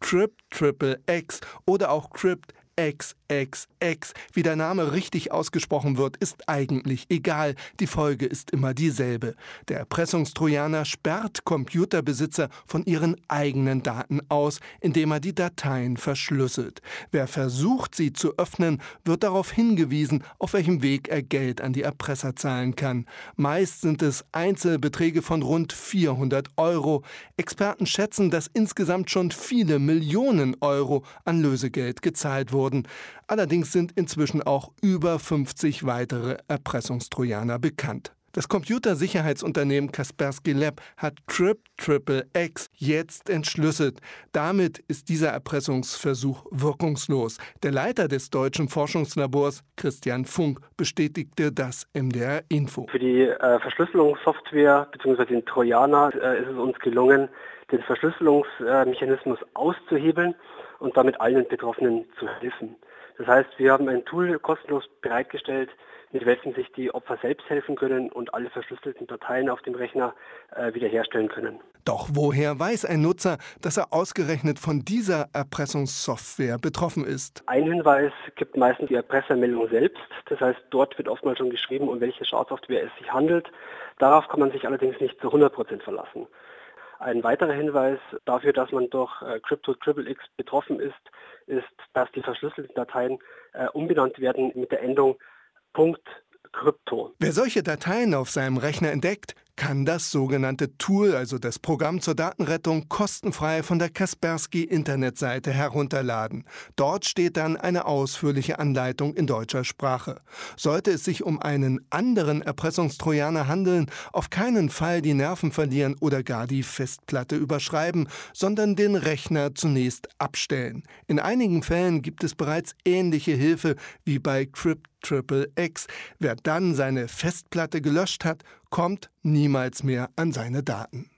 Crypt_X oder auch Crypt_XXX. Wie der Name richtig ausgesprochen wird, ist eigentlich egal. Die Folge ist immer dieselbe. Der Erpressungstrojaner sperrt Computerbesitzer von ihren eigenen Daten aus, indem er die Dateien verschlüsselt. Wer versucht, sie zu öffnen, wird darauf hingewiesen, auf welchem Weg er Geld an die Erpresser zahlen kann. Meist sind es Einzelbeträge von rund 400 Euro. Experten schätzen, dass insgesamt schon viele Millionen Euro an Lösegeld gezahlt wurden. Allerdings sind inzwischen auch über 50 weitere Erpressungstrojaner bekannt. Das Computersicherheitsunternehmen Kaspersky Lab hat Crypt_X jetzt entschlüsselt. Damit ist dieser Erpressungsversuch wirkungslos. Der Leiter des deutschen Forschungslabors, Christian Funk, bestätigte das MDR Info. Für die Verschlüsselungssoftware bzw. den Trojaner ist es uns gelungen, den Verschlüsselungsmechanismus auszuhebeln und damit allen Betroffenen zu helfen. Das heißt, wir haben ein Tool kostenlos bereitgestellt, mit welchem sich die Opfer selbst helfen können und alle verschlüsselten Dateien auf dem Rechner wiederherstellen können. Doch woher weiß ein Nutzer, dass er ausgerechnet von dieser Erpressungssoftware betroffen ist? Ein Hinweis gibt meistens die Erpressermeldung selbst. Das heißt, dort wird oftmals schon geschrieben, um welche Schadsoftware es sich handelt. Darauf kann man sich allerdings nicht zu 100% verlassen. Ein weiterer Hinweis dafür, dass man durch Crypt_XXX betroffen ist, dass die verschlüsselten Dateien umbenannt werden mit der Endung .crypto. Wer solche Dateien auf seinem Rechner entdeckt, kann das sogenannte Tool, also das Programm zur Datenrettung, kostenfrei von der Kaspersky-Internetseite herunterladen. Dort steht dann eine ausführliche Anleitung in deutscher Sprache. Sollte es sich um einen anderen Erpressungstrojaner handeln, auf keinen Fall die Nerven verlieren oder gar die Festplatte überschreiben, sondern den Rechner zunächst abstellen. In einigen Fällen gibt es bereits ähnliche Hilfe wie bei Crypt_X. Wer dann seine Festplatte gelöscht hat, kommt niemals mehr an seine Daten.